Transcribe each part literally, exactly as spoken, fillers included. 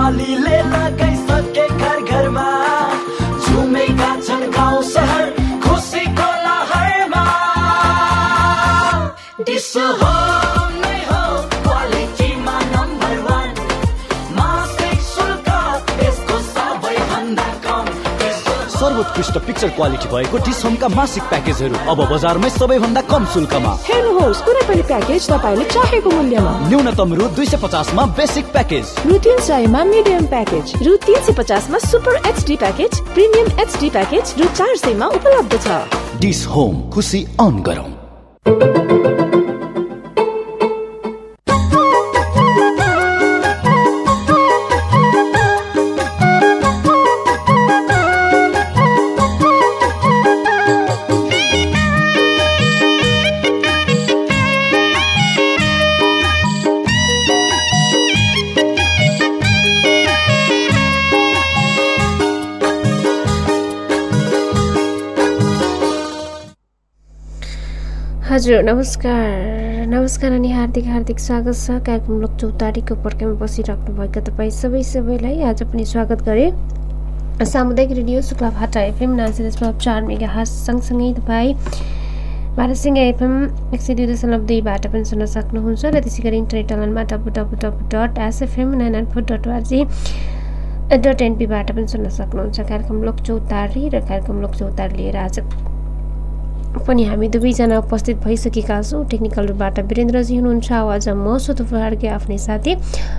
दिवालीले लगाइसके घर घरमा झुमेका छन् गाउँ सहर खुसीको लहरमा डिसो होम नै हो क्वालिटीमा नम्बर वान मासिक शुल्क यसको सबैभन्दा कम सर्वोत्कृष्ट पिक्चर क्वालिटी भएको डिस होमका मासिक प्याकेजहरू अब बजारमै सबैभन्दा कम शुल्कमा। हेर्नुहोस् कुनै पनि प्याकेज तपाईले चाहेको मूल्यमा न्यूनतम रु दुई सय पचास मा बेसिक प्याकेज, रु तीन सय मा मिडियम प्याकेज, रु तीन सय पचास मा super HD package, premium HD package रु चार सय मा उपलब्ध छ। डिस होम खुसी अन गरौँ। हजुर नमस्कार नमस्कार अनि हार्दिक हार्दिक स्वागत छ कार्यक्रम लोक चौतारीको पर्खाइमा बसिराख्नु भएका तपाईँ सबै सबैलाई आज पनि स्वागत गरे। सामुदायिक रेडियो शुक्लाभाटा एफएम नाइन्टी दशमलव चार मेगा हर्ज सँगसँगै तपाईँ भारतसिंह एफएम एक सय दुई दशमलव दुईबाट पनि सुन्न सक्नुहुन्छ र त्यसै गरी इन्टरनेट अनलाइनमा W W W dot SFM nine nine four dot ORG dot एनपीबाट पनि सुन्न सक्नुहुन्छ। कार्यक्रम लोक चौतारी र कार्यक्रम लोक चौतारी लिएर आज पनि हामी दुवैजना उपस्थित भइसकेका छौँ। टेक्निकल रूपबाट वीरेन्द्रजी हुनुहुन्छ, आवाज म सुतुफारकै आफ्नै साथी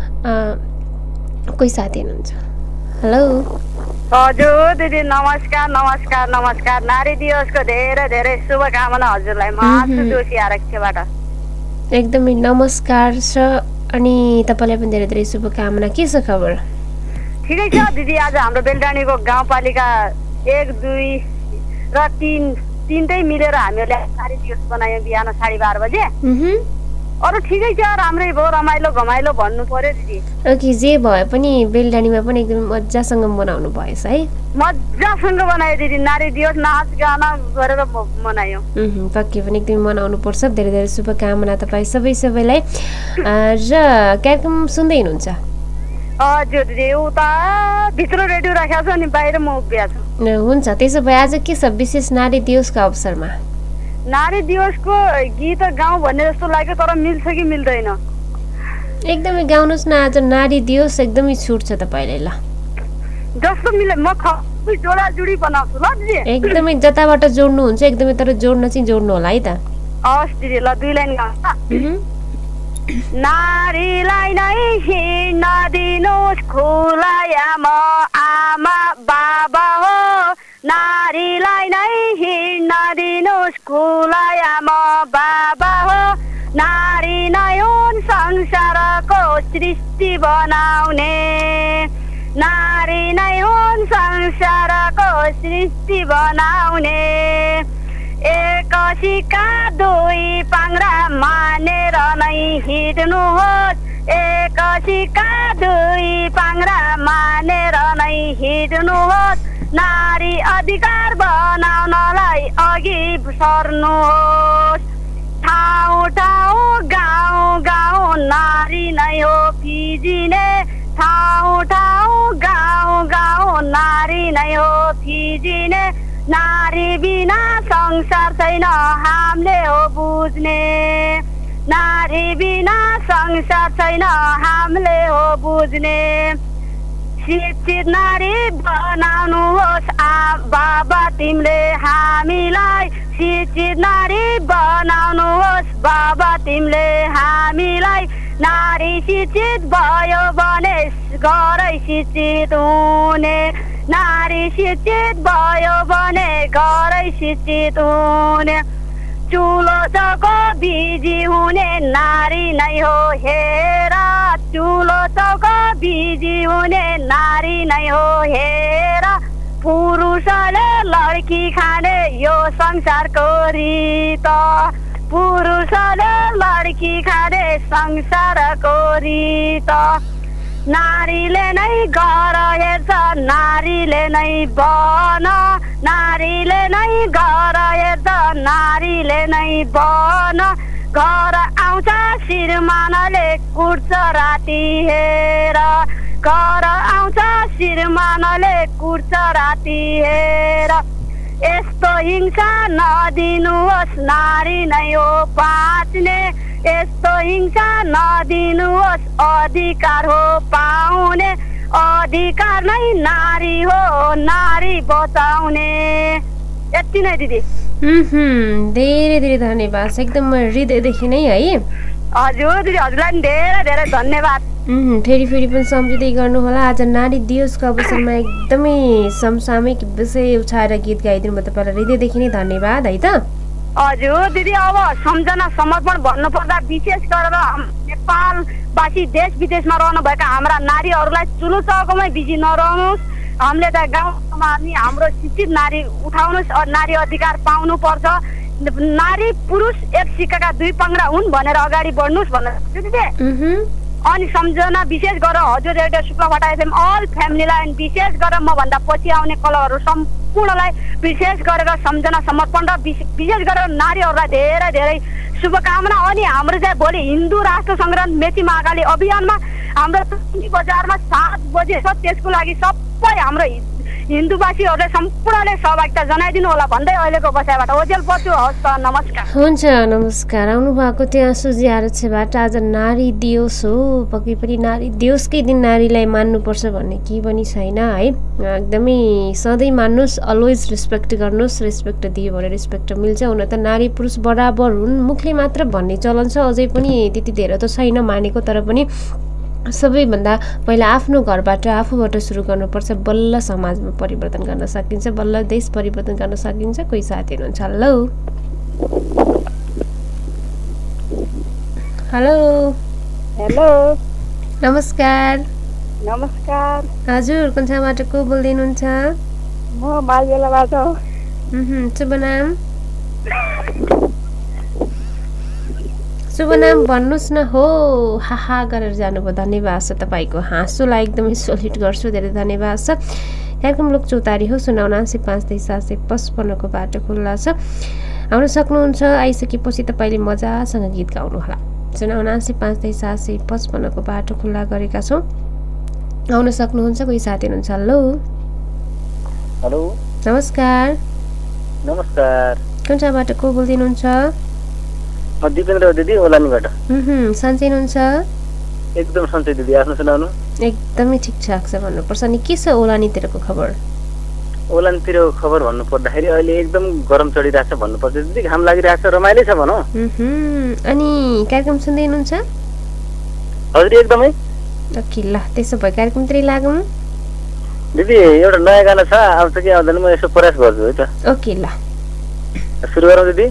कोही साथी हुनुहुन्छ। हेलो हजुर दिदी नमस्कार नमस्कार नमस्कार। नारी दिवसको धेरै धेरै शुभकामना हजुरलाई मासु जोशी आरक्षबाट। एकदमै नमस्कार छ अनि तपाईँलाई पनि धेरै धेरै शुभकामना। के छ खबर? ठिकै छ दिदी। आज हाम्रो बेलडाँडीको गाउँपालिका एक दुई र तिन तिनटै मिलेर हामीले नारी दिवस बनायौँ बिहान साढे बाह्र बजे। अरू ठिकै छ, राम्रै भयो, रमाइलो घमाइलो भन्नु पर्यो दिदी। ओके, जे भए पनि बेलडाँडीमा पनि एकदम मजासँग मनाउनु भएछ है? मजासँग बनायो दिदी। नारी दिवस नाच गाना गरेर मनायौँ। पक्कै पनि एकदमै मनाउनु पर्छ। धेरै धेरै शुभकामना तपाईँ सबै सबैलाई। र कार्यक्रम सुन्दै हुनुहुन्छ? हजुर दिदी, उता भित्र रेडियो राखेको छ अनि बाहिर म उभिया छु। हुन्छ, त्यसो भए आज के छ विशेष नारी दिवसको अवसरमा? नारी दिवसको गीत गाउँ भन्ने जस्तो लाग्यो, तर मिल्छ कि मिल्दैन? एकदमै गाउनुहोस् न। आज नारी दिवस एकदमै छुट छ तपाईँलाई। ल जस्तो मिले म खै जोडा जुडी बनाउँछु ल दिदी। एकदमै जताबाट जोड्नुहुन्छ एकदमै, तर जोड्न चाहिँ जोड्नु होला है त। हस् दिदी, ल दुई लाइन गाउँछ। नारीलाई नै हिँड्न दिनुहोस् खुलायामा आमा बाबा हो, नारीलाई नै हिँड्न दिनुहोस् खुलायामा बाबा हो, नारी नै हुन् संसारको सृष्टि बनाउने, नारी नै हुन् संसारको सृष्टि बनाउने, एक सिक्का दुई पाङ्रा मानेर नै हिँड्नुहोस्, एक सिक्का दुई पाङ्रा मानेर नै हिँड्नुहोस्, नारी अधिकार बनाउनलाई अघि सर्नुहोस्, ठाउँ ठाउँ गाउँ गाउँ नारी नै हो फिजिने, ठाउँ ठाउँ गाउँ गाउँ नारी नै हो फिजिने, नारी बिना संसार छैन हामीले हो बुझ्ने, नारी बिना संसार छैन हामीले हो बुझ्ने, शिक्षित नारी बनाउनुहोस् आ बाबा तिमीले हामीलाई, शिक्षित नारी बनाउनुहोस् बाबा तिमीले हामीलाई, नारी शिक्षित भयो भने घरै शिक्षित हुने, नारी शिक्षित भयो भने घरै शिक्षित हुने, चुलो चौको बिजी हुने नारी नै हो हेर, चुलो चौको बिजी हुने नारी नै हो हेर, पुरुषले लड्की खाने यो संसारको रीत, पुरुषले लड्की खाने संसारको रीत, नारीले नै घर हेर्छ नारीले नै बन, नारीले नै घर हेर्छ नारीले नै बन, घर आउँछ श्रीमानले कुट्छ राति हेर, घर आउँछ श्रीमानले कुर्छ राति हेर यस्तो हिंसा नदिनुहोस् नारी नै हो बाँच्ने यस्तो हिंसा नदिनुहोस् अधिकार हो पाउने अधिकार नै नारी हो नारी बचाउने यति नै दिदी धेरै धेरै धन्यवाद एकदम हृदयदेखि नै है हजुर दिदी हजुरलाई पनि धेरै धेरै धन्यवाद फेरि फेरि पनि सम्झिँदै गर्नुहोला आज नारी दिवसको अवसरमा एकदमै समसामयिक विषय उठाएर गीत गाइदिनु भयो तपाईँलाई हृदयदेखि नै धन्यवाद है त हजुर दिदी अब सम्झना समर्पण भन्नुपर्दा विशेष गरेर नेपालवासी देश विदेशमा रहनुभएका हाम्रा नारीहरूलाई चुलो चौकोमै बिजी नरहनुहोस् हामीले त गाउँमा नि हाम्रो शिक्षित नारी उठाउनुहोस् नारी अधिकार पाउनुपर्छ नारी पुरुष एक सिक्काका दुई पाङ्ग्रा हुन् भनेर अगाडि बढ्नुहोस् भनेर दिदी अनि सम्झना विशेष गरेर हजुर रेडियो शुक्ला भट्टा एफएम अल फ्यामिलीलाई विशेष गरेर म भन्दा पछि आउने कलरहरू सम्पूर्णलाई विशेष गरेर सम्झना समर्पण र विशेष गरेर नारीहरूलाई धेरै धेरै शुभकामना अनि हाम्रो चाहिँ भोलि हिन्दू राष्ट्र संग्राम मेची महाकाली अभियानमा हाम्रो बजारमा सात बजे छ त्यसको लागि सबै हाम्रो हिन्दूवासीहरूले सम्पूर्णले सहभागिता जनाइदिनु होला भन्दै अहिलेको बसाइबाट ओजेल पर्छु हस् त नमस्कार हुन्छ नमस्कार आउनु भएको त्यहाँ सुजी आरक्षबाट आज नारी दिवस हो पक्कै पनि नारी दिवसकै दिन नारीलाई मान्नुपर्छ भन्ने केही पनि छैन है एकदमै सधैँ मान्नुहोस् अलवेज रेस्पेक्ट गर्नुहोस् रेस्पेक्ट दियो भने रेस्पेक्ट मिल्छ हुन त नारी पुरुष बराबर हुन् मुखले मात्र भन्ने चलन छ अझै पनि त्यति धेरै त छैन मानेको तर पनि सबैभन्दा पहिला आफ्नो घरबाट आफूबाट सुरु गर्नुपर्छ बल्ल समाजमा परिवर्तन गर्न सकिन्छ बल्ल देश परिवर्तन गर्न सकिन्छ कोही साथी हुनुहुन्छ हेलो हेलो हेलो नमस्कार नमस्कार हजुर कुन ठाउँबाट को बोल्दै हुनुहुन्छ म बालबेलाबाट शुभ नाम शुभ नाम भन्नुहोस् न हो हाहा गरेर जानुभयो धन्यवाद छ तपाईँको हाँसोलाई एकदमै सोलिट गर्छु धेरै धन्यवाद छ कार्यक्रम लोक चौतारी हो सुनाउनासी पाँच तेइस सात सय पचपन्नको बाटो खुल्ला छ आउन सक्नुहुन्छ आइसकेपछि तपाईँले मजासँग गीत गाउनुहोला सुनाउनासी पाँच तेइस सात सय पचपन्नको बाटो खुल्ला गरेका छौँ आउन सक्नुहुन्छ कोही साथी हुनुहुन्छ हेलो हेलो नमस्कार नमस्कार कुन ठाउँबाट को बोल्दै हुनुहुन्छ म दिपेन्द्र दिदी ओलानीबाट सन्चै हुनुहुन्छ एकदम सन्चै दिदी आफ्नो सुनाउनु एकदमै ठिकठाक छ भन्नुपर्छ अनि के छ ओलानीतिरको खबर ओलानीतिरको खबर भन्नु पर्दाखेरि अहिले एकदम गरम चढिरहेछ भन्नुपर्छ दिदी घाम लागिरहेछ रमाइलो छ भनौँ अनि कार्यक्रम सुन्दै हुनुहुन्छ हजुर एकदमै ओके ल त्यसो भए कार्यक्रमतिरै लागौँ दिदी एउटा नयाँ गाना छ आउँछ कि आउँदैन म यसो प्रयास गर्छु है त ओके ल सुरु गरौँ दिदी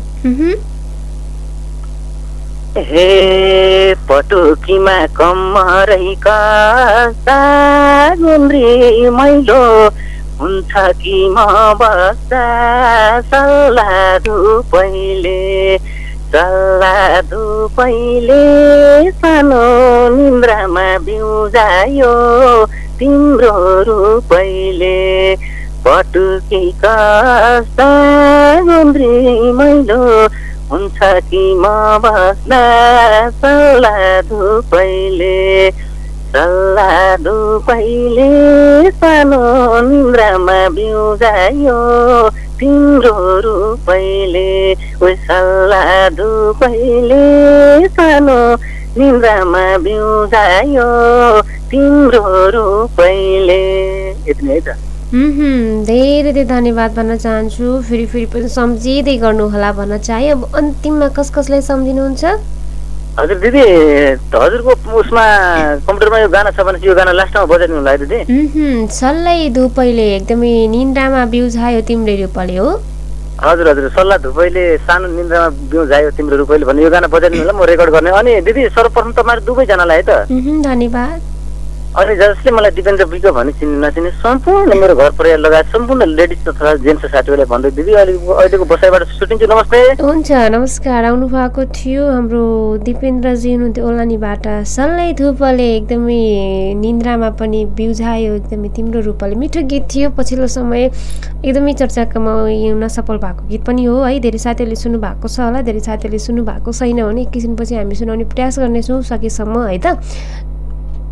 हे पटुकीमा कम्मरैका गुन्द्री मैलो हुन्छ कि म बस्दा सल्लाह धुपैले सल्लाह धुपैले सानो निन्द्रामा बिउजायो तिम्रो रूपैले पटुकी कस्ता गुन्द्री मैलो हुन्छ कि म बस्दा सल्लाह धुपैले सल्लाह धुपैले सानो निन्द्रामा बिउजायो तिम्रो रूपैले ओ सल्लाह धुपैले सानो निन्द्रामा बिउजायो तिम्रो रूपैले यति नै है त धेरै धेरै धन्यवाद भन्न चाहन्छु फेरि फेरि पनि सम्झिँदै गर्नुहोला भन्न चाहे अब अन्तिममा कस कसलाई सम्झिनुहुन्छ हजुर दिदी हजुरको उसमा कम्प्युटरमा यो गाना छ भने यो गाना लास्टमा बजाइदिनु होला है दिदी सल्लाह धुपैले एकदमै निन्द्रामा बिउजायो तिम्रो रूपले हो हजुर हजुर सल्लाह धुपैले सानो निन्द्रामा बिउजायो तिम्रो रूपले भन्ने यो गाना बजाइदिनु होला म रेकर्ड गर्ने अनि दिदी सर्वप्रथम तपाईँहरू दुवैजनालाई है त धन्यवाद अनि जसले मलाई दिपेन्द्र विको भनी चिन्ने नचिने सम्पूर्ण मेरो घर परिवार लगायत सम्पूर्ण लेडिज तथा जेन्ट्स साथीहरूलाई भन्दै दिदी अहिले अहिलेको बसाइबाट सुटिङ चाहिँ नमस्ते हुन्छ नमस्कार आउनु भएको थियो हाम्रो दिपेन्द्रजी हुनुहुन्थ्यो ओलानीबाट सल्लाह धुपले एकदमै निन्द्रामा पनि बिउजायो एकदमै तिम्रो रूपले मिठो गीत थियो पछिल्लो समय एकदमै चर्चामा नसफल भएको गीत पनि हो है धेरै साथीहरूले सुन्नु भएको छ होला धेरै साथीहरूले सुन्नु भएको छैन भने एक किसिमपछि हामी सुनाउने प्रयास गर्नेछौँ सकेसम्म है त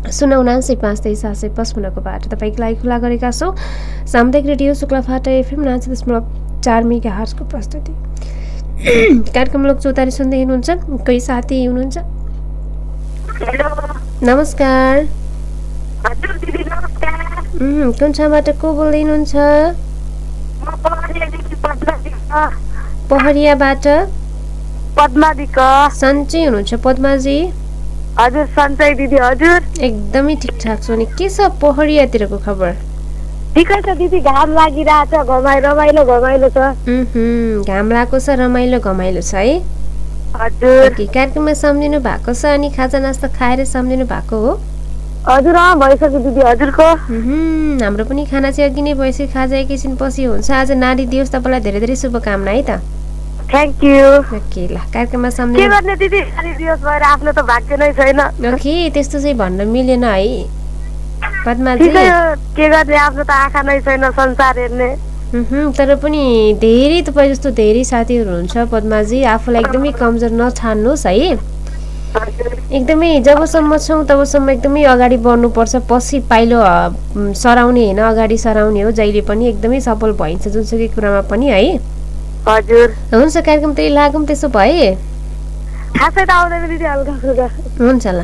शून्य उनासी पाँच तेइस सात सय पचपन्नको बाटो तपाईँको लागि खुला गरेका छौँ। सामुदायिक रेडियो शुक्लाफाटा एफएम नाइन्टी दशमलव चार मेगा हर्जको प्रस्तुति कार्यक्रम लोक चौतारी सुन्दै हुनुहुन्छ। कोही साथी हुनुहुन्छ? नमस्कार। कुन ठाउँबाट को बोल्दै हुनुहुन्छ? पहरियाबाट पद्मादिक। सन्चै हुनुहुन्छ पद्माजी? हजुर सन्चै दिदी। हजुर एकदमै ठिकठाक छु। अनि के छ पहरियातिरको खबर? ठिकै छ दिदी, घाम लागिरहेछ, घमाइलो रमाइलो घमाइलो छ। घाम लागेको छ, रमाइलो घमाइलो छ है। हजुर कार्यक्रममा सम्झिनु भएको छ अनि खाजा नास्ता खाएर सम्झिनु भएको हो? हजुर अँ भइसक्यो दिदी। हजुरको? हाम्रो पनि खाना चाहिँ अघि नै भइसक्यो, खाजा एकैछिन पछि हुन्छ। आज नारी दिवस, तपाईँलाई धेरै धेरै शुभकामना है त। Thank you. ओके ल, कार्यक्रममा के सम्झिनु गर्ने दिदी, नारी दिवस भएर आफ्नो त भाग्य नै छैन। ओके त्यस्तो चाहिँ भन्न मिलेन है पद्माजी। के गर्ने, आफ्नो त आँखा नै छैन संसार हेर्ने। तर पनि धेरै तपाईँ जस्तो धेरै साथीहरू हुन्छ पद्माजी, आफूलाई एकदमै कमजोर नछान्नुहोस् है। एकदमै जबसम्म छौँ तबसम्म एकदमै अगाडि बढ्नुपर्छ। पछि पाइलो सराउने होइन, अगाडि सराउने हो। जहिले पनि एकदमै सफल भइन्छ जुनसुकै कुरामा पनि है। हजुर हुन्छ, कार्यक्रम त्यही लागौँ त्यसो भए। खासै त आउँदैन दिदी, हल्का फुल्का हुन्छ ल।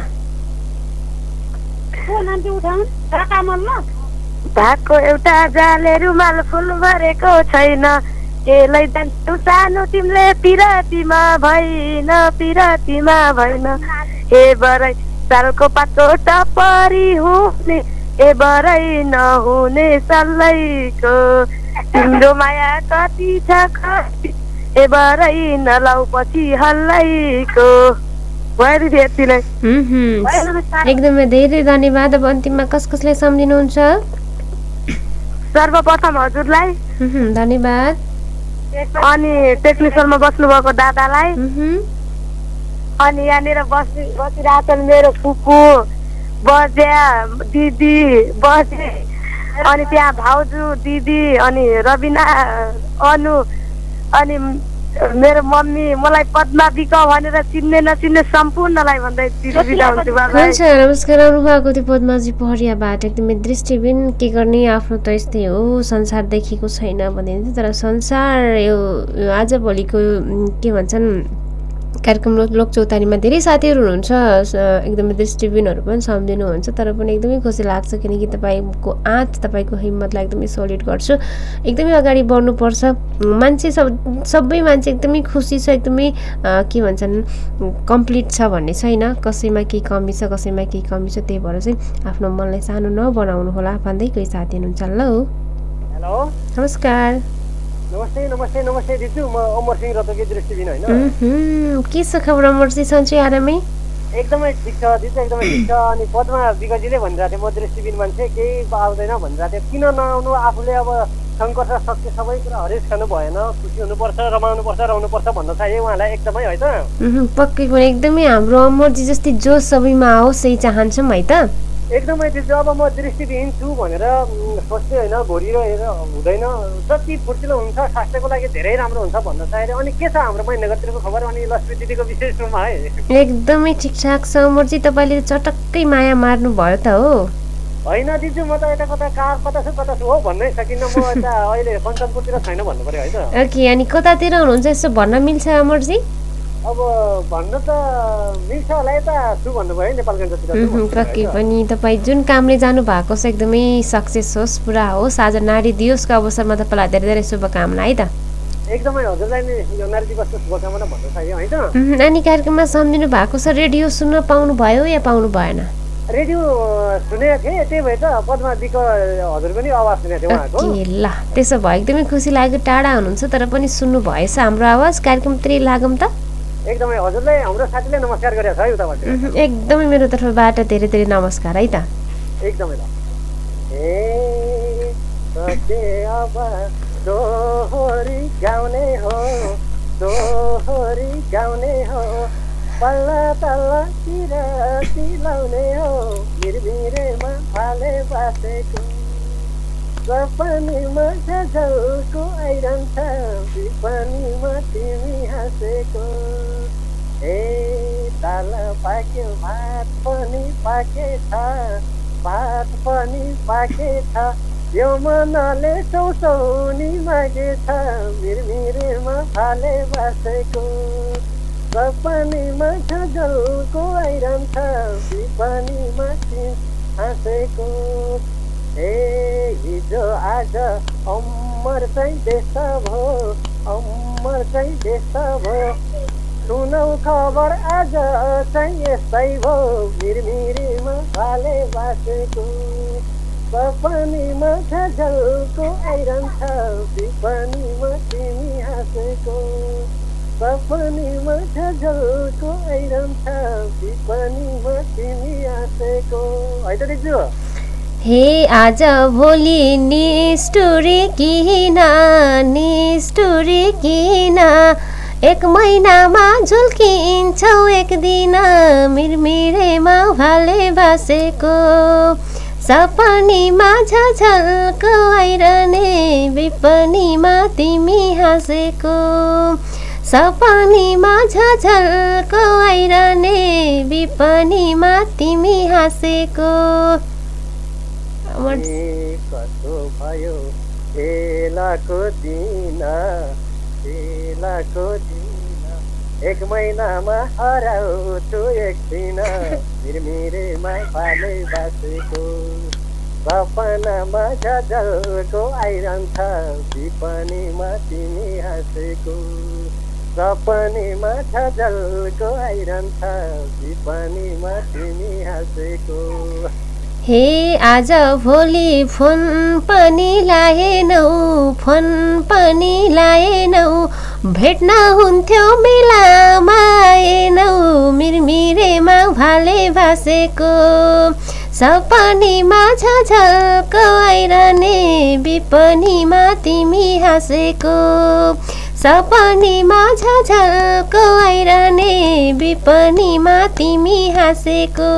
भागको एउटा जाले रुमाल फुल भरेको छैन, के लैजान्छौ सानो तिमीले पिरातीमा भइन, पिरातीमा भइन। हे बरै सालको पातो टपरी हुने, हे बरै नहुने सल्लैको। तिम्रो माया कति छ कति, हे बरै नलाउ पछि हल्लैको। एकदमै धेरै धन्यवाद। अब अन्तिममा कस कसलाई सम्झिनुहुन्छ? सर्वप्रथम हजुरलाई धन्यवाद। अनि टेक्निसियनमा बस्नुभएको दादालाई, अनि यहाँनिर बसि बसिरहेछन् मेरो फुपू बज्या दिदी बजे, अनि त्यहाँ भाउजू दिदी, अनि रबिना अनु, अनि मेरो मम्मी, मलाई पद्मा बिक भनेर चिन्ने नचिन्ने सम्पूर्णलाई भन्दै बिदा हुन्छु। हुन्छ, नमस्कार। आउनुभएको थियो पद्माजी पहरियाबाट। एकदमै दृष्टिबिन, के गर्ने, आफ्नो त यस्तै हो, संसार देखेको छैन भनिन्छ। तर संसार यो आजभोलिको के भन्छन् कार्यक्रम लोक चौतारीमा धेरै साथीहरू हुनुहुन्छ, एकदमै दृष्टिबिनहरू पनि सम्झिनुहुन्छ। तर पनि एकदमै खुसी लाग्छ किनकि तपाईँको आँट, तपाईँको हिम्मतलाई एकदमै सल्युट गर्छु। एकदमै अगाडि बढ्नुपर्छ। मान्छे सब सबै मान्छे एकदमै खुसी छ, एकदमै के भन्छन् कम्प्लिट छ भन्ने छैन। कसैमा केही कमी छ, कसैमा केही कमी छ। त्यही भएर चाहिँ आफ्नो मनलाई सानो नबनाउनु होला भन्दै कोही साथी हुनुहुन्छ। ल हेलो नमस्कार। नमस्ते नमस्ते नमस्ते दिजु, म अमर सिंह रतोकी दृष्टिबिन होइन। के छ खबर अमर सिंह? सन्चै आरामै? एकदमै ठिक छ दिजु, एकदमै ठिक छ। अनि पद्मा विगजीले भनिरहेको थियो म दृष्टिबिन मान्छे, केही आउँदैन भनिरहेको थियो। किन नआउनु, आफूले अब सङ्कट र शक्ति सबै कुरा हरेस खानु भएन, खुसी हुनुपर्छ, रमाउनुपर्छ, रहनुपर्छ भन्न चाहियो उहाँलाई एकदमै है त। पक्कै पनि एकदमै हाम्रो अमरजी जस्तै जोस सबैमा आओस् यही चाहन्छौँ है त। एकदमै दिजु, अब म दृष्टिविहीन छु भनेर सोच्दै होइन, घोरिरहेर हुँदैन। जति फुर्तिलो हुन्छ स्वास्थ्यको लागि धेरै राम्रो हुन्छ भन्न चाहेर। अनि के छ हाम्रो महिनगरतिरको खबर अनि लक्ष्मी दिदीको विशेष रूपमा है? एकदमै ठिकठाक छ अमरजी, तपाईँले चटक्कै माया मार्नु भयो त हो? होइन दिजु, म त यता कता कार कता छु कता छु हो भन्नै सकिनँ। म यता अहिले कञ्चनपुरतिर छैन भन्नु पर्यो है त। ओके, अनि कतातिर हुनुहुन्छ यसो भन्न मिल्छ अमरजी? अब भन्न त मिल्छ होला, यता छु भन्नुभयो नेपालगञ्जतिर। पक्कै पनि तपाईँ जुन कामले जानु भएको छ एकदमै सक्सेस होस्, पुरा होस्। आज नारी दिवसको अवसरमा तपाईँलाई धेरै धेरै शुभकामना है त। एकदमै हजुरलाई नै यो नारी दिवसको शुभकामना भन्न चाहियो है त। अनि कार्यक्रममा सम्झिनु भएको छ, रेडियो सुन्न पाउनु भयो या पाउनु भएन? रेडियो सुनेको थिएँ, त्यही भएर त पद्मा दिक हजुर पनि आवाज सुनेको थिएँ उहाँको। ल त्यसो भयो, एकदमै खुसी लाग्यो। टाढा हुनुहुन्छ तर पनि सुन्नु भएछ हाम्रो आवाज। कार्यक्रमतिर लागौँ त। एकदमै हजुरलाई हाम्रो साथीले नमस्कार गरेको छ है उताबाट। एकदमै मेरो तर्फबाट धेरै धेरै नमस्कार है त। एकदमै ल। ए सके अब दोहोरी गाउने हो, दोहोरी गाउने हो, पल्ला तल्ला तिर सिलाउने हो, मिरमिरेमा फाले बासेको सपनीमा झलको आइरहन्छ, विपनीमा तिमी हाँसेको। ए दाल पाक्यो भात पनि पाकेछ भात पनि पाकेछ यो मनले चौसौनी मागेछ मिरमिरेमा फाले बसेको सपनीमा झलको आइरहन्छ विपनीमा हाँसेको ए हिजो आज अमर चाहिँ देश भो अमर चाहिँ देश भो सुनौ खबर आज चाहिँ यस्तै भो मिरमिरेमा फाले बसेको सपनीमा झलको आइरहन्छ विपनीमा तिमी हाँसेको सपनीमा झलको आइरहन्छ विपनीमा तिमी हाँसेको है त दिजु हे आज भोलि निष्ठुरी किन निष्ठुरी किन एक महिनामा झुल्किन्छौ एक दिन मिरमिरेमा भाले बसेको सपनीमा झलको आइरहने विपनीमा तिमी हाँसेको सपनीमा झलको आइरहने विपनीमा तिमी हाँसेको कसो भयो बेलाको दिन बेलाको दिन एक महिनामा हराउँछु एक दिन मिरमिरेमा फाले बसेको सपनामा झलको आइरहन्छ विपनीमा तिमी हाँसेको सपनीमा झलको आइरहन्छ विपनीमा तिमी हाँसेको हे आज भोलि फोन पनि लाएनौ फोन पनि लाएनौ भेट्न हुन्थ्यो मेलामा आएनौ मिरमिरेमा भाले बसेको सपनीमा झलको आइरहने विपनीमा तिमी हाँसेको सपनीमा झलको आइरहने विपनीमा तिमी हाँसेको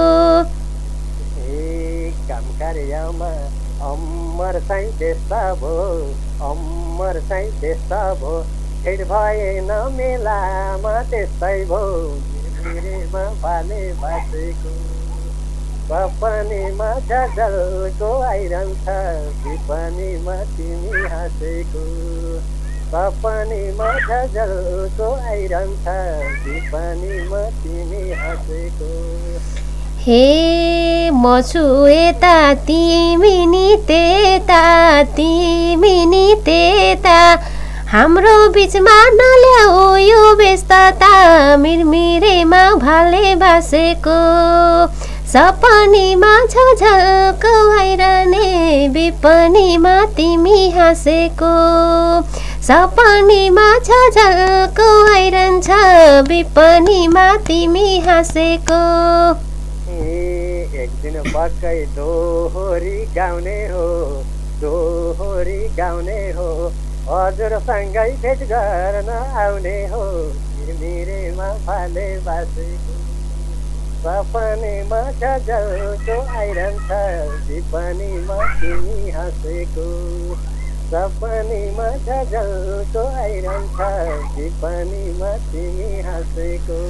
कार्यमा अमर चाहिँ देश भो अमर चाहिँ देश भो फेरि भएन मेलामा त्यस्तै भो मिरमिरेमा फाले बसेको सपनीमा झलको आइरहन्छ विपनीमा तिमी हाँसेको सपनीमा झलको आइरहन्छ विपनीमा तिमी हाँसेको हे म छु यता तिमी नि त्यता तिमी नि त्यता हाम्रो बिचमा नल्याऊ यो व्यस्तता मिरमिरेमा भाले बसेको सपनीमा झलको आइरहने विपनीमा तिमी हाँसेको सपनीमा झलको आइरहन्छ विपनीमा तिमी हाँसेको एक दिन पक्कै दोहोरी गाउने हो दोहोरी गाउने हो हजुरसँगै भेट गर्न आउने हो मिरमिरेमा फाले बसेको सपनीमा झलको आइरहन्छ विपनीमा तिमी हाँसेको सपनीमा झलको आइरहन्छ विपनीमा तिमी हाँसेको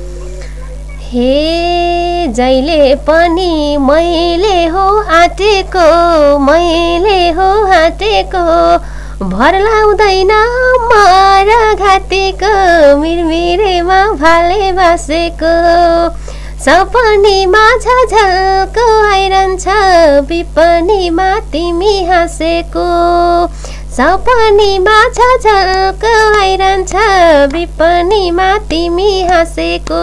हे जहिले पनि मैले हो आँटेको मैले हो आँटेको भर लाउँदैन मर घाटेको मिरमिरेमा भाले बसेको सपनीमा झलको आइरहन्छ विपनीमा तिमी हाँसेको सपनीमा झलको आइरहन्छ विपनीमा तिमी हाँसेको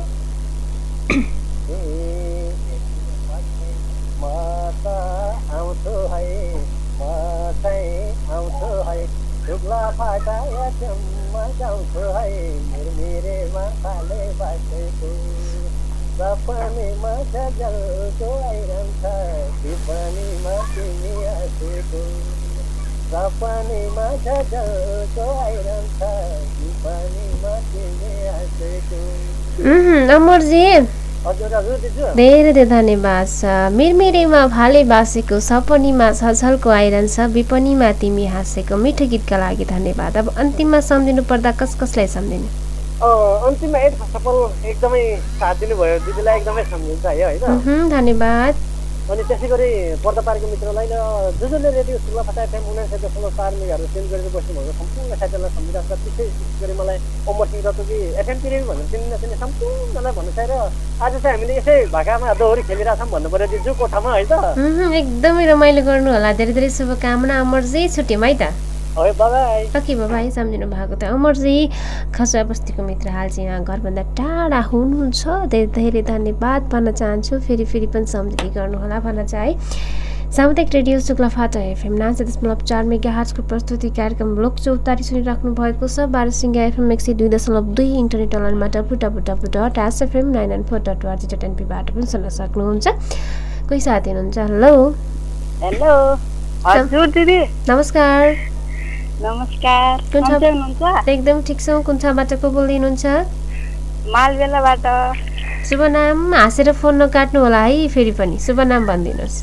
मिरमिरेमा फाले बसेको सपनीमा झलको आइरहन्छ विपनीमा तिमी हाँसेको सपनीमा झलको आइरहन्छ विपनीमा तिमी हाँसेको अमरजी धेरै धेरै धन्यवाद छ मिरमिरेमा भाले बासेको सपनीमा झलको आइरहन्छ विपनीमा तिमी हाँसेको मिठो गीतका लागि धन्यवाद अब अन्तिममा सम्झिनु पर्दा कस कसलाई सम्झिने अन्तिममा एक सफल एकदमै साथ दिनुभयो दिदीलाई एकदमै सम्झिन्छ है होइन धन्यवाद। अनि त्यसै गरी पर्दा पारेको मित्रलाई र जो जसले रेडियो सुन्ला फटा एफएम उनाइसठी दशमलव चार मेगाहरू चेन्ज गरेर बस्नुभएको सम्पूर्ण साथीहरूलाई सम्झिरहेको छ। त्यसै गरी मलाई अमर सिंह रतुकी एफएम पिरियड भनेर चिन्ने नचिन्ने सम्पूर्णलाई भन्नु छ र आज चाहिँ हामीले यसै भाकामा दोहोरी खेलिरहेछौँ भन्नु पऱ्यो दिजु कोठामा है त। एकदमै रमाइलो गर्नु होला। धेरै धेरै शुभकामना अमरजी। छुट्यौँ है त। है बाबाई। Okay bye-bye. सम्झिनु भएको त अमरजी खसुवा बस्तीको मित्र हाल चाहिँ यहाँ घरभन्दा टाढा हुनुहुन्छ। धेरै धेरै धन्यवाद भन्न चाहन्छु। फेरि फेरि पनि सम्झिँदै गर्नुहोला भन्न चाहे। सामुदायिक रेडियो शुक्लाफाटा एफएम नाइन्टी दशमलव चार मेगा हर्जको प्रस्तुति कार्यक्रम लोक चौतारी सुनिराख्नु भएको छ। बारसिंगा एफएम एक सय दुई दशमलव दुई इन्टरनेट अनलाइनमा W W W dot SFM nine nine four dot ORG dot एनपीबाट पनि सुन्न सक्नुहुन्छ। कोही साथी हुनुहुन्छ? हेलो हेलो हजुर दिदी नमस्कार। नमस्कार हुनुहुन्छ? एकदम ठिक छौँ। कुन ठाउँबाट को बोल्दै हुनुहुन्छ? मालबेलाबाट। शुभ नाम हाँसेर फोन नकाट्नु होला है। फेरि पनि शुभ नाम भनिदिनुहोस्।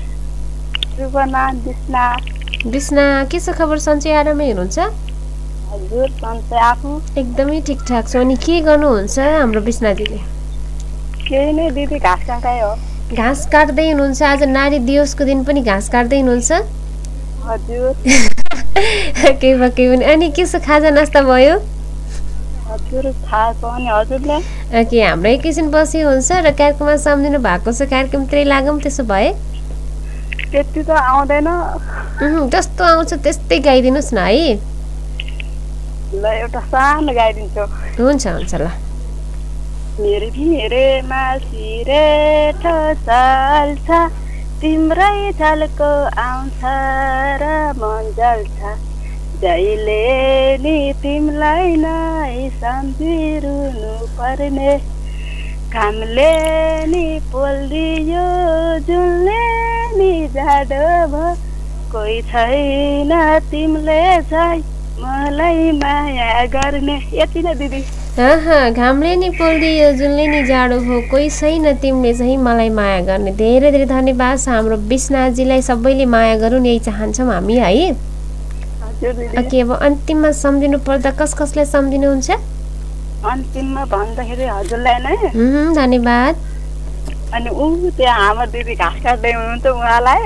शुभ नाम बिस्ना। बिस्ना के छ खबर? सन्चै आरामै हुनुहुन्छ? हजुर सन्चै। आफू? एकदमै ठिकठाक छ। अनि के गर्नुहुन्छ हाम्रो बिस्नाजीले? केही नै दिदी घाँस काटाइ हो। घाँस काट्दै हुनुहुन्छ? आज नारी दिवसको दिन पनि घाँस काट्दै हुनुहुन्छ? हजुर। केही भयो केही पनि। अनि के छ खाजा नास्ता भयो? हजुर थाहा छ। अनि हजुरले? ओके हाम्रो एकैछिन बसी हुन्छ र कार्यक्रममा सम्झिनु भएको छ। कार्यक्रमतिरै लागौँ त्यसो भए। त्यति त आउँदैन। जस्तो आउँछ त्यस्तै गाइदिनुहोस् न है। ल एउटा सानो गाइदिन्छु। हुन्छ हुन्छ ल। मेरो भिरेमा सिरेठो चल्छ तिम्रै झल्को आउँछ र मन जल्छ जहिले नि तिमीलाई नै सम्झिरहनु पर्ने घामले नि पोल्दियो जुनले नि जाडो भयो कोही छैन तिमीले झै मलाई माया गर्ने। यति नै दिदी। घामले नि पोल्दियो जुनले नि जाडो हो कोही छैन तिमीले चाहिँ मलाई माया गर्ने। धेरै धेरै धन्यवाद छ हाम्रो बिस्नाजीलाई। सबैले माया गरौँ यही चाहन्छौँ हामी है। ओके अब अन्तिममा सम्झिनु पर्दा कस कसलाई सम्झिनुहुन्छ? अन्तिममा भन्दाखेरि हजुरलाई नै धन्यवाद। अनि ऊ त्यहाँ हाम्रो दिदी घाँस काट्दै हुनुहुन्छ उहाँलाई।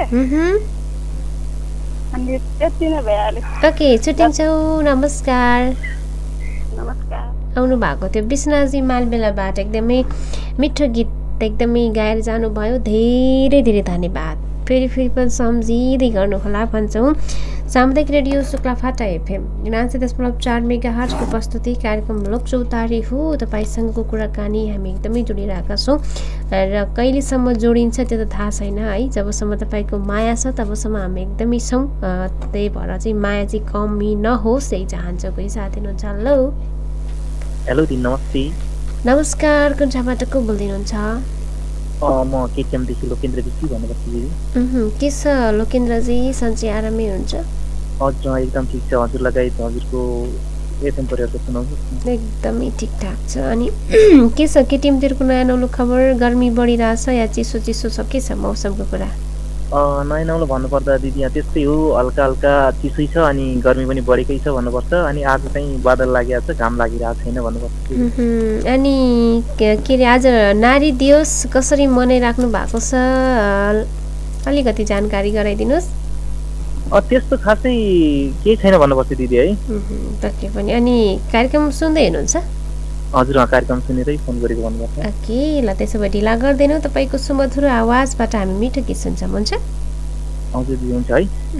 अनि त्यति नै भइहाल्यो। ओके छुट्टिन्छौँ। नमस्कार। नमस्कार। आउनु भएको थियो बिस्नाजी मालबेलाबाट। एकदमै मिठो गीत एकदमै गाएर जानुभयो। धेरै धेरै धन्यवाद। फेरि फेरि पनि सम्झिँदै गर्नुहोला भन्छौँ। सामुदायिक रेडियो शुक्लाफाटा एफएम नाइन्टी दशमलव चार मेगा हर्जको प्रस्तुति कार्यक्रम लोक चौतारी हो। तपाईँसँगको कुराकानी हामी एकदमै जोडिरहेका छौँ र कहिलेसम्म जोडिन्छ त्यो त थाहा छैन है। जबसम्म तपाईँको माया छ तबसम्म हामी एकदमै छौँ। त्यही भएर चाहिँ माया चाहिँ कमी नहोस् यही चाहन्छ। कोही साथी हुनुहुन्छ? हेलो हेलो दी नमस्ते। नमस्कार। कुन ठाउँबाट को बोल्दै हुनुहुन्छ? म केटिएमदेखि लोकेन्द्र विकी भन्नुपर्छ दिदी। के छ लोकेन्द्रजी? सन्चै आरामै हुन्छ? हजुर एकदम ठिक छ। हजुर लगायत हजुरको एफएम परिवारको सुनाउनु। एकदमै ठिकठाक छ। अनि के छ केटिएमतिरको नयाँ नौलो खबर? गर्मी बढिरहेछ या चिसो चिसो छ? के छ मौसमको कुरा? नयाँ नौलो भन्नुपर्दा दिदी यहाँ त्यस्तै हो। हल्का हल्का चिसै छ अनि गर्मी पनि बढेकै छ भन्नुपर्छ। अनि आज चाहिँ बादल लागिरहेको छ, घाम लागिरहेको छैन भन्नुपर्छ। अनि के अरे आज नारी दिवस कसरी मनाइराख्नु भएको छ? अलिकति जानकारी गराइदिनुहोस्। त्यस्तो खासै केही छैन भन्नुपर्छ दिदी है। पक्कै पनि। अनि कार्यक्रम सुन्दै हुनुहुन्छ? हजुर कार्यक्रम सुनेरै फोन गरेको भन्नुपर्छ। ओके ल त्यसो भए ढिला गर्दैनौँ। तपाईँको सुमधुर आवाजबाट हामी मिठो गीत सुन्छौँ। हुन्छ? हजुर दिदी हुन्छ है।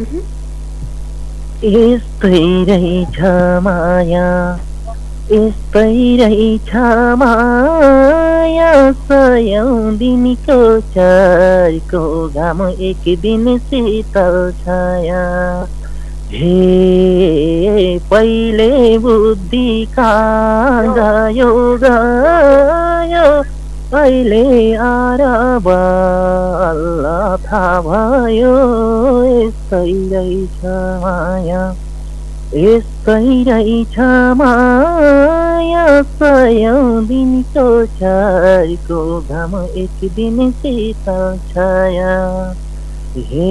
यस्तै रहेछ माया यस्तै रहेछ माया सयौँ दिनको चारको घाम एक दिन शीतल छाया हे पहिले बुद्धि कहाँ गयो गयो अहिले आएर बल्ल थाहा भयो यस्तै रहेछ माया यस्तै रहेछ माया सयौँ दिनको चारको घाम एक दिन शीतल छाया हे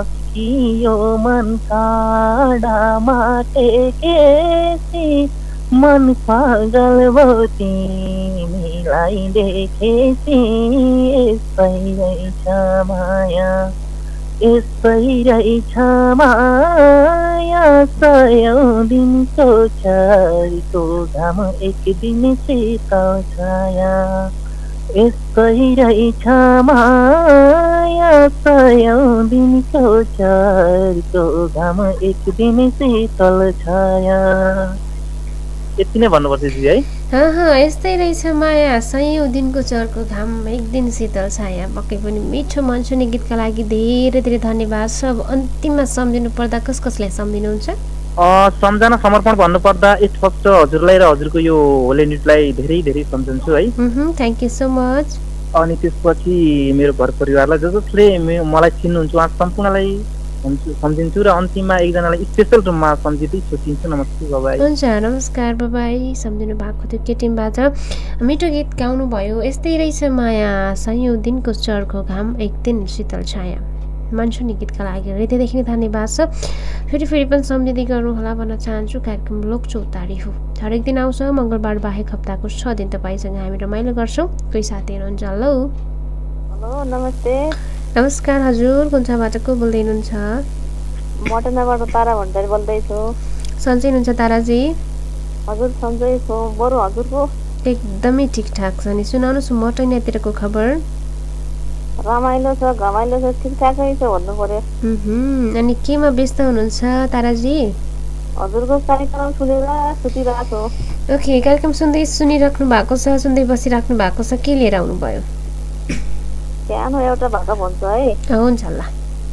झस्कियो मन काँडामा टेकेसी मन पागल भयो तिमीलाई देखेपछि यस्तै रहेछ माया यस्तै रहेछ माया सयौं दिनको चाडको घाम एक दिन शीतल छाया यस्तै रहेछ माया सयौं दिनको चाडको घाम एक दिन शीतल छाया। यति नै भन्नुपर्छ दिदी है। यस्तै रहेछ माया सयौं दिनको चर्को घाम एक दिन शीतल छाया। पक्कै पनि मिठो मनसुनी गीतका लागि धेरै धेरै धन्यवाद छ। अब अन्तिममा सम्झिनु पर्दा कस कसलाई सम्झिनुहुन्छ? सम्झना समर्पण भन्नुपर्दा फर्स्ट हजुरलाई र हजुरको यो होल युनिटलाई धेरै धेरै सम्झन्छु है। Thank you so much. अनि त्यसपछि मेरो घर परिवारलाई ज जसले मलाई चिन्नुहुन्छ उहाँ सम्पूर्णलाई सम्झिन्छु र अन्तिममा एकजनालाई स्पेसल रूपमा सम्झिँदै छुट्टिन्छु। नमस्ते बाबाई। हुन्छ नमस्कार बाबाई। सम्झिनु भएको थियो के टिमबाट मिठो गीत गाउनु भयो। यस्तै रहेछ माया सयौं दिनको चर्को घाम एक दिन शीतल छाया। मनसुनी गीतका लागि हृदयदेखि नै धन्यवाद छ। फेरि फेरि पनि सम्झिँदै गर्नुहोला भन्न चाहन्छु। कार्यक्रम लोक चौतारी हो, हरेक दिन आउँछ मङ्गलबार बाहेक हप्ताको छ दिन तपाईँसँग हामी रमाइलो गर्छौँ। कोही साथी हुनुहुन्छ? हेलो हेलो नमस्ते। नमस्कार हजुर, कुन छाबाट को बोल्दै हुनुहुन्छ? मटनाबाट तारा भण्डारी बोल्दैछु। सन्चै हुनुहुन्छ ताराजी? हजुर सन्चै छु। बरु हजुरको? एकदमै ठिकठाक छ नि। सुनाउनुहोस् मटैनातिरको खबर। रमाइलो छ, घमाइलो छ, ठिकठाकै छ भन्नु पर्यो। अनि केमा व्यस्त हुनुहुन्छ ताराजी? हजुरको कार्यक्रम सुनेर सुतिरहेको छु। ओके, कार्यक्रम सुन्दै सुनिराख्नु भएको छ, सुन्दै बसिराख्नु भएको छ। के लिएर आउनुभयो? सानो एउटा भाका भन्छु है। हुन्छ ल।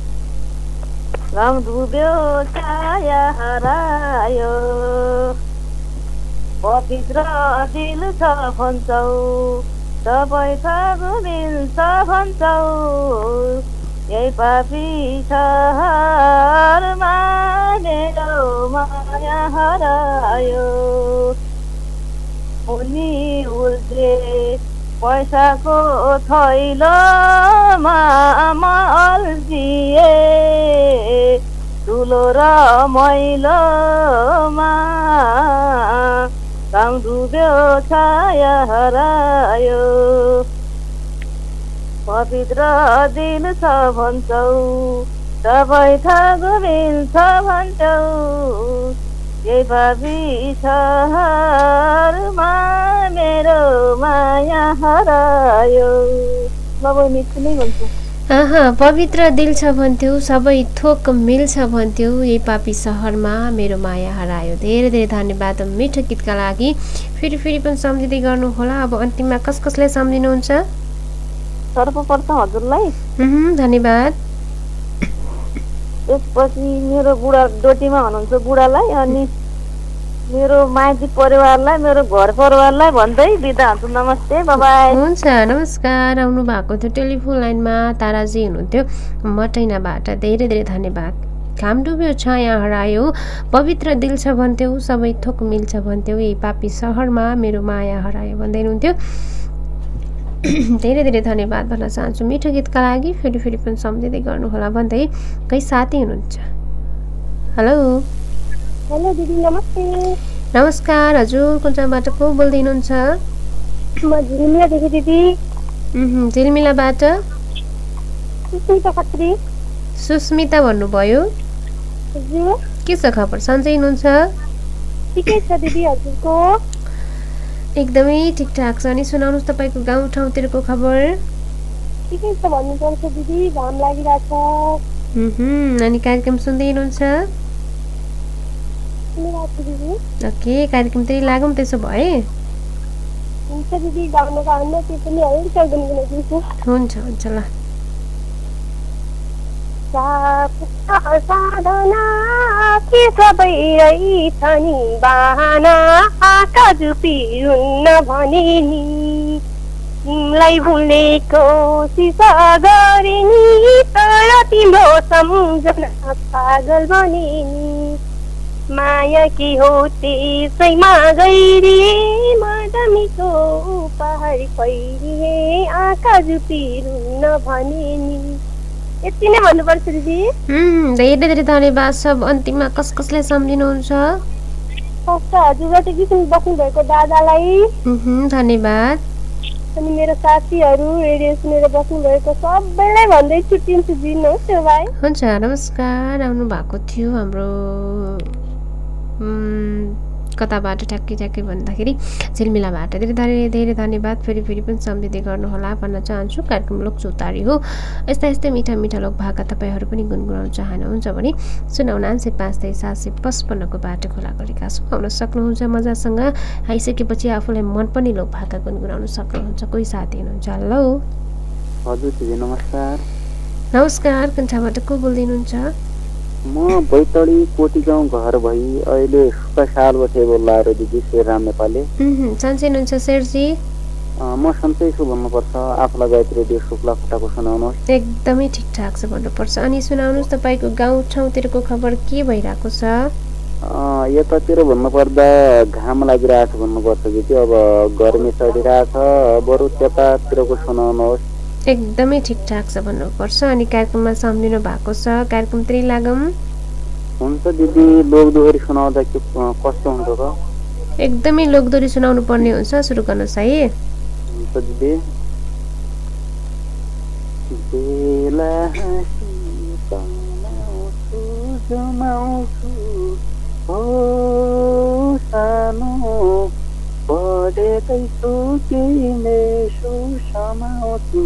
घाम डुब्यो छाया हरायो पवित्र दिल छ भन्छौ सबै थप मिल्छ भन्छौ यही पापी सहरमा मेरो माया हरायो उनी उल्टे पैसाको थैलोमा अल्झिए ठुलो र मैलोमा घाम डुब्यो छाया हरायो पवित्र दिल छ भन्छौ सबै थक मिल्छ भन्छौ यही भावी सहरमा मेरो माया हरायो। मिठो नै भन्छु। पवित्र दिल छ भन्थ्यौ सबै थोक मिल्छ भन्थ्यौ यही पापी सहरमा मेरो माया हरायो। धेरै धेरै धन्यवाद मिठो गीतका लागि। फेरि फेरि पनि सम्झिँदै गर्नुहोला। अब अन्तिममा कस कसलाई सम्झिनुहुन्छ? सर्वप्रथम हजुरलाई धन्यवाद। त्यसपछि मेरो बुढा डोटीमा हुनुहुन्छ बुढालाई अनि मेरो माइती परिवारलाई मेरो घर परिवारलाई भन्दै बिदा हुन्छु। नमस्ते बाबाई। हुन्छ नमस्कार। आउनु भएको थियो टेलिफोन लाइनमा ताराजी हुनुहुन्थ्यो मटैनाबाट। धेरै धेरै धन्यवाद। घाम डुब्यो छाया हरायो पवित्र दिल छ भन्थ्यौ सबै थोक मिल्छ भन्थ्यौ यही पापी सहरमा मेरो माया हरायो भन्दै हुनुहुन्थ्यो। धेरै धेरै धन्यवाद भन्न चाहन्छु मिठो गीतका लागि। फेरि फेरि पनि सम्झिँदै गर्नुहोला भन्दै कोही साथी हुनुहुन्छ? हेलो हेलो दिदी नमस्ते। नमस्कार हजुर, कुन चाहिँबाट को बोल्दै हुनुहुन्छ? म झिलमिलादेखि दिदी। झिलमिलाबाट सुस्मिता खत्री। सुस्मिता भन्नुभयो। हजुर के छ खबर? सन्चै हुनुहुन्छ? ठिकै छ दिदी। हजुरको? एकदमै ठिकठाक छ। अनि सुनाउनुहोस् तपाईँको गाउँ ठाउँतिरको खबर? ठिकै छ भन्नुपर्छ दिदी, घाम लागिरहेको छ। अनि कार्यक्रम सुन्दै हुनुहुन्छ? ओके, कार्यक्रमतिर लागौँ त्यसो भए। हुन्छ दिदी, गाउन गाउन त्यो पनि हरेक चौधन गुनाइदिन्छु। हुन्छ हुन्छ ल। साधना के सबै रहेछ नि बहाना काज पिउन्न भने नि तिमीलाई भुल्ने कोसिस गरे नि तर तिम्रो सम्झना पागल भने नि माया के हो त्यसैमा गइरिए मदमीको उपहार खैरिए आँखा जुपिरुन्न भने नि। यति नै भन्नुपर्छ दिदी। धेरै धेरै धन्यवाद। सब अन्तिममा कस कसलाई सम्झिनुहुन्छ? फर्स्ट हजुरबाट किसिम बस्नु भएको दादालाई धन्यवाद। अनि मेरो साथीहरू रेडियो सुनेर बस्नु भएको सबैलाई भन्दै छुट्टिन्छु। दिनुहोस् भाइ। हुन्छ नमस्कार। आउनु भएको थियो हाम्रो कताबाट ठ्याक्कै ठ्याक्कै भन्दाखेरि झिलमिलाबाट। धेरै धेरै धेरै धन्यवाद। फेरि फेरि पनि सम्झिँदै गर्नुहोला भन्न चाहन्छु। कार्यक्रम लोक चौतारी हो। यस्ता यस्तै मिठा मिठा लोक भाका तपाईँहरू पनि गुनगुनाउन चाहनुहुन्छ भने शून्य उनान्सय पाँच तेइस सात सय पचपन्नको बाटो खुला गरेका छौँ। आउन सक्नुहुन्छ मजासँग। आइसकेपछि आफूलाई मनपर्ने लोक भाका गुनगुनाउन सक्नुहुन्छ। कोही साथी हुनुहुन्छ? हेलो हजुर दिदी नमस्कार। नमस्कार। कन्ठाबाट को बोल्दै हुनुहुन्छ? म बैतडी कोटी गाउँ घर भई अहिले सुक्खा साल बसे बोलाएर दिदी शेरराम नेपाली। सन्चै हुनुहुन्छ शेरजी? म सन्चै छु भन्नुपर्छ। आफूलाई गायत्री रेडियो शुक्ला फटाको सुनाउनुहोस्। एकदमै ठिकठाक छ भन्नुपर्छ। अनि सुनाउनुहोस् तपाईँको गाउँ ठाउँतिरको खबर के भइरहेको छ? यतातिर भन्नुपर्दा घाम लागिरहेको छ भन्नुपर्छ दिदी। अब गर्मी चढिरहेछ। बरु त्यतातिरको सुनाउनुहोस्। एकदमै ठिकठाक छ भन्नुपर्छ। अनि कार्यक्रममा सम्झिनु भएको छ। कार्यक्रमतिर लागौँ। हुन्छ दिदी। लोकदोहोरी सुनाउँदा के कस्तो हुन्छ त? एकदमै लोकदोहोरी सुनाउनु पर्ने हुन्छ। सुरु गर्नुहोस् है। हुन्छ दिदी। बेला हो सानो पढेदैछु किने सुसमाउँछु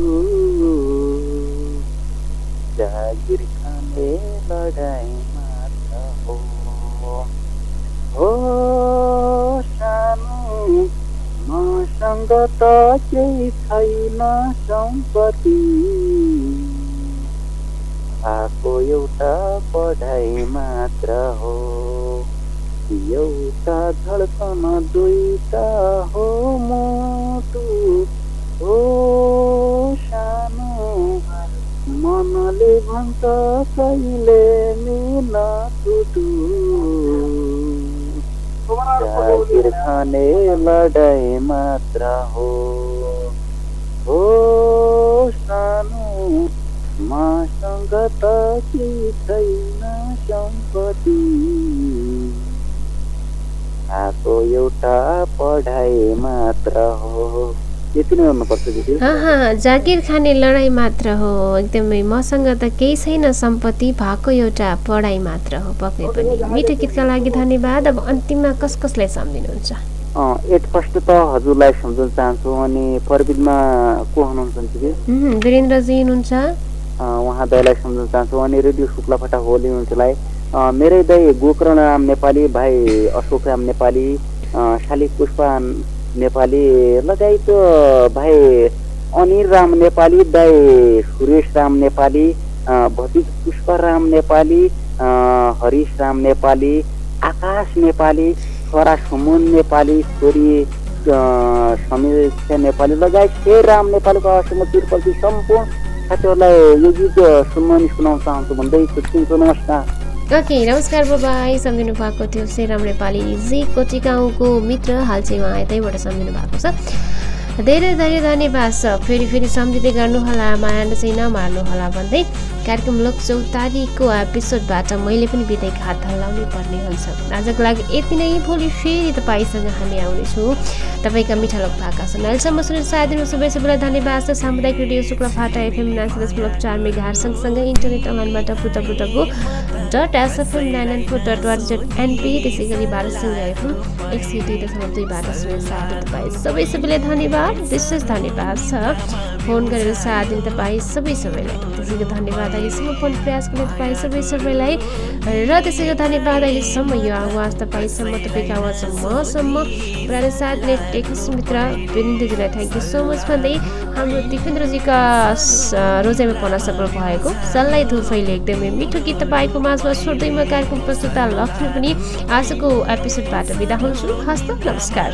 जागिर खाने लडाई मात्र हो हो सानो मसँग त केही छैन सम्पत्ति आएको एउटा पढाइ मात्र हो एउटा धड्कन दुईटा हो मुटु हो सानो मनले भन्छ कहिले मिल टुटु जागिर खाने लडाई मात्र हो हो सानो मसँग त केही छैन सम्पत्ति आएको एउटा पढाइ मात्र हो। यति नै भन्नुपर्छ दिदी। जागिर खाने लडाई मात्र हो। एकदमै मसँग त केही छैन सम्पत्ति भएको एउटा पढाइ मात्र हो। पक्कै पनि मिठो गीतका लागि धन्यवाद। अब अन्तिममा कस कसलाई सम्झिनुहुन्छ? एट फर्स्ट त हजुरलाई सम्झाउन चाहन्छु। अनि प्रविधिमा को हुनुहुन्छ दिदी? वीरेन्द्रजी हुनुहुन्छ। उहाँ दाइलाई सम्झाउन चाहन्छु। अनि रेडियो शुक्ला फटा होली हुन्छलाई मेरै दाइ गोकर्ण राम नेपाली, भाइ अशोक राम नेपाली, शाली पुष्पा नेपाली लगायत भाइ अनिल राम नेपाली, दाइ सुरेश राम नेपाली, भतिज पुष्पा राम नेपाली, हरिश राम नेपाली, आकाश नेपाली, छोरा सुमन नेपाली, छोरी समीक्षा नेपाली लगायत शेर राम नेपालीको आवश्यकता तिरपल्ती सम्पूर्ण साथीहरूलाई यो गीत सुन्नु सुनाउन चाहन्छु भन्दै छुट्टिन्छु। नमस्कार। ओके नमस्कार बाबाई। सम्झिनु भएको थियो शेरराम नेपाली जी कोटी गाउँको मित्र। हाल चाहिँ उहाँ यतैबाट सम्झिनु भएको छ। धेरै धेरै धन्यवाद छ। फेरि फेरि सम्झिँदै गर्नुहोला। माया चाहिँ नमार्नुहोला भन्दै कार्यक्रम लोक चौतारीको एपिसोडबाट मैले पनि बिदाइको हात हल्लाउनै पर्ने हुन्छ। आजको लागि यति नै। भोलि फेरि तपाईँसँग हामी आउनेछौँ तपाईँका मिठा लोक भाका सुन्न। अहिलेसम्म सुनेर साथ दिनु सबै सबैलाई धन्यवाद छ। सामुदायिक रेडियो शुक्ला फाटा एफएम नाइन्टी दशमलव चार मेगाहर्ज सँगसँगै इन्टरनेट अनलाइनबाट पुट पुटको dot SFM nine nine four dot वाट जेट एनपी त्यसै गरी भारतसँग एफएम एक सय दुई दशमलव दुईबाट सुनेर साथ दिनु तपाईँ सबै सबैलाई धन्यवाद। विशेष धन्यवाद छ फोन गरेर साथ दिनु तपाईँ सबै सबैलाई। त्यसैको धन्यवाद अहिलेसम्म फोन प्रयास गर्ने तपाईँ सबै सबैलाई र त्यसैको धन्यवाद अहिलेसम्म यो आवाज तपाईँसम्म तपाईँको आवाज मसम्म पुरानो साथले टेक्निस मित्र वीरेन्द्रजीलाई थ्याङ्क यू सो मच भन्दै हाम्रो दिपेन्द्रजीका रोजाइमा पर्न सफल भएको सल्लाइ धुफैले एकदमै मिठो गीत तपाईँको माझमा छोड्दै म कार्यक्रम प्रस्तुता लक्ष्मी पनि आजको एपिसोडबाट बिदा हुन्छु। हस्त नमस्कार।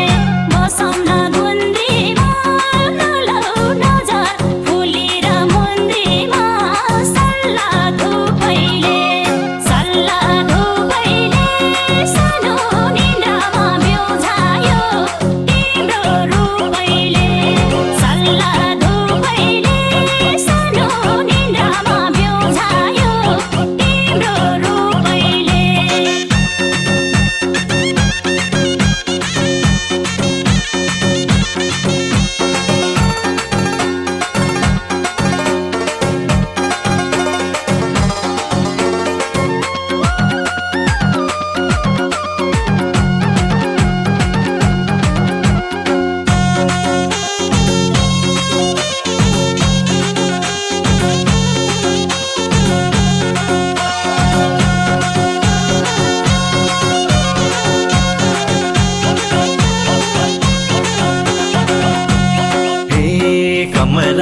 Mom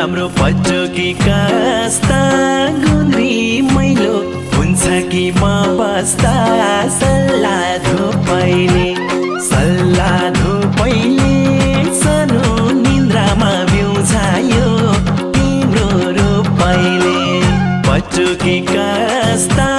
राम्रो पटुकी कस्ता गुन्द्री मैलो हुन्छ कि म बस्दा सल्लाह धुपैले सल्लाह धुपैले सानो निन्द्रामा बिउझायो तिम्रो रूपैले पटुकी कस्ता